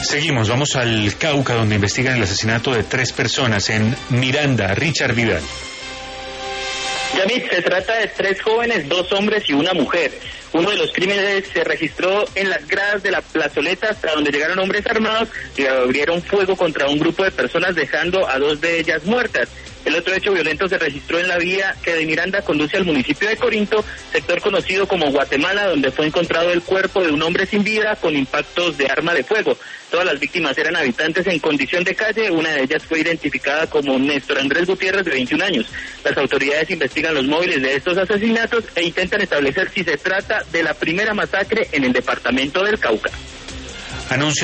Seguimos, vamos al Cauca, donde investigan el asesinato de 3 personas en Miranda. Richard Vidal. Yamit, se trata de 3 jóvenes, 2 hombres y una mujer. Uno de los crímenes se registró en las gradas de la plazoleta, hasta donde llegaron hombres armados y abrieron fuego contra un grupo de personas, dejando a 2 de ellas muertas. El otro hecho violento se registró en la vía que de Miranda conduce al municipio de Corinto, sector conocido como Guatemala, donde fue encontrado el cuerpo de un hombre sin vida con impactos de arma de fuego. Todas las víctimas eran habitantes en condición de calle. Una de ellas fue identificada como Néstor Andrés Gutiérrez, de 21 años. Las autoridades investigan los móviles de estos asesinatos e intentan establecer si se trata de la primera masacre en el departamento del Cauca. Anuncia